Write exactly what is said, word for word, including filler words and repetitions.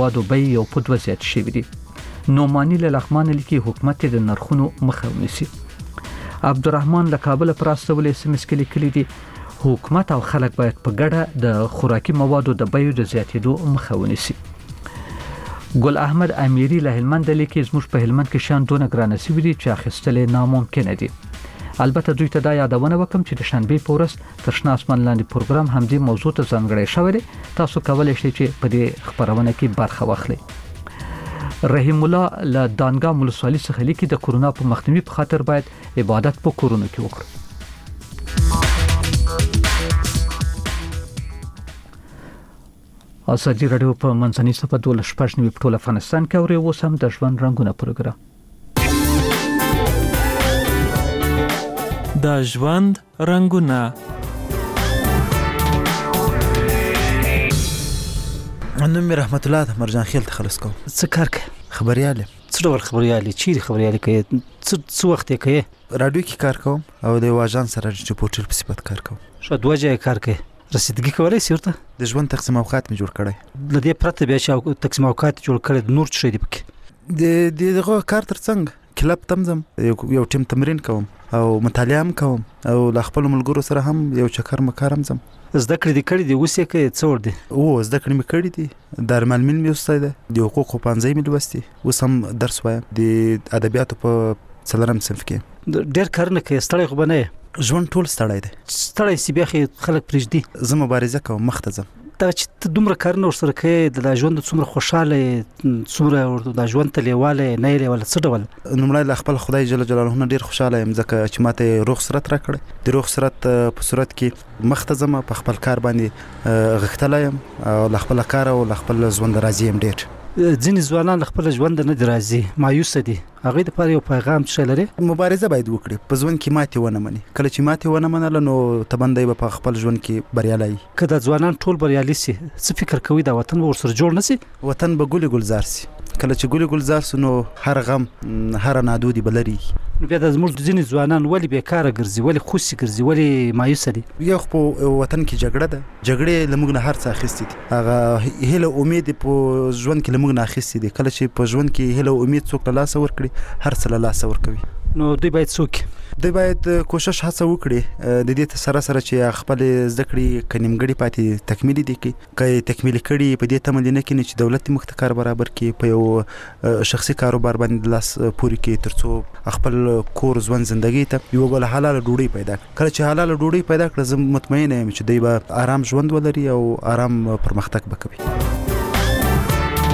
موادو بیې یو په دوه زیات شوي دي. نومانی له لغمان لیکي حکومت د نرخونو مخه ونیسي. عبدالرحمن له کابل پر استول اس ام اس کې لیکلي دي حکومت او خلک باید په ګډه د خوراکي موادو د بیو د زیاتېدو مخه ونیسي. ګل احمد امیری له هلمند لیکي زموږ په هلمند کې شان دونه ګرانه سوي دي چې اخیستل ناممکن دي. البته دوی ته دا یادونه وکم چې د شنبې په ورځ تر شنه اسمان لاندې پروګرام همدې موضوع ته ځانګړی شوی دی. تاسو کولی شئ چې په دې خبرونه کې برخه واخلئ. رحیم الله له دانګام ولسوالۍ څخه لیکي د کورونا په مخنیوي په خاطر باید عبادت په کورونو کې وکړو. ازادي راډیو په منځنۍ صفحه دولس شپږ نیو په ټول افغانستان کې اوري اوس هم د ژوند رنگونه پروګرام د ژوند رنگونه. نوم مې رحمت الله د مرجان خیل تخلص کوم. څه کار کوي؟ خبريال. څه ډول خبريال؟ چیرې خبريال کوي؟ څه څه وخت کوي؟ رادیو کې کار کوم او د واژان سره رپورټر په صفت کار کوم. شو دوه ځای کار کوي. رسیدګي کولای شي ورته؟ د ژوند تقسیم اوقات مې جوړ کړی. د دې پرته بیا چې تقسیم اوقات جوړ کړی نور څه دی پکې؟ د دغه کار ترڅنګ کلب تمزم یو ټیم تمرین کوم او مطالعه هم کوم او ل خپل ملګرو سره هم یو چکر مکارم زم. زده کړې دي کړې دي اوس یې کې څور دي؟ او زده کړې مې کړې دي. د مالمین مې استاد دی د حقوق پانځه مې لوستي. اوس هم درس وایم د ادبیاتو په څلورم صنف کې. ډېر کارونه کوي ستړی خو به نه یې؟ ژوند ټول ستړی دی. ستړی سي بیا خلک پرېږدي. زه مبارزه کوم مخ ته ځم. دا چې ته دومره کارونه ورسره کوي د ژوند څومره خوشاله څومره د ژوند ته لیواله نه لیواله څه ډول؟ نومړی له خپل خدای جل جلاله نه ډیر خوشاله یم ځکه چې ماته روغ صورت راکړی. د روغ صورت په صورت کې مخ ته ځم په خپل کار باندې غښتلی یم او له خپل کار او له خپل ژوند راضي یم. ډیر ځینې ځوانان له خپل ژوند نه دي راضي، مایوسه دي. هغوی دپاره یو پیغام څه لري؟ مبارزه باید وکړي، په ژوند کې ماتې ونه مني. کله چې ماتې ونه منله نو تبندی به په خپل ژوند کې بریالی وي. که دا ځوانان ټول بریالي سي څه فکر کوي دا وطن به ورسره جوړ نه سي؟ وطن به ګلې ګلزار سي. کله چې ګلې ګلزار سو نو هر غم هر نادودي به لري. نو بیا د زموږ ځینې ځوانان ولې بیکاره ګرځي، ولې خوسي ګرځي، ولې مایوسه دي؟ یو خو په وطن کې جګړه ده. جګړې له موږ نه هر څه اخیستي دي. هغه هیله امید په ژوند کې له موږ نه اخیستي دي. کله چې په ژوند کې هیله امید څوک له لاسه ورکړي هر څه له لاسه ورکوي. نو دوی باید څوک دوی باید کوشش هڅه وکړي د دې سره سره چې خپل زده کړې که نیمګړې پاتې تکمیلي دي کړي. که تکمیلي کړي په دې تمه دي نه کړي چې دولت دې موږ ته کار برابر کړي په یو شخصي کاروبار باندې لاس پورې کړي تر څو خپل کور ژوند زندګۍ ته یوه بله حلاله ډوډۍ پیدا کړي. کله چې حلاله ډوډۍ پیدا کړه زه مطمئنه یم چې دوی به آرام ژوند ولري او آرام پرمختګ به کوي.